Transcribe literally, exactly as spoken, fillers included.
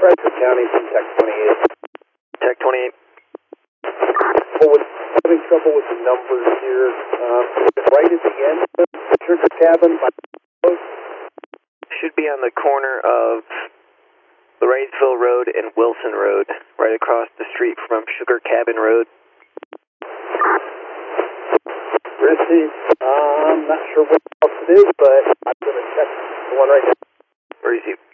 Frederick County from Tech twenty-eight. Tech twenty-eight. Well, with, having trouble with the numbers here. Uh, right at the end of the Sugar Cabin. Should be on the corner of Lorainesville Road and Wilson Road, right across the street from Sugar Cabin Road. Received. Uh, I'm not sure what else it is, but I'm going to check the one right now. Receive.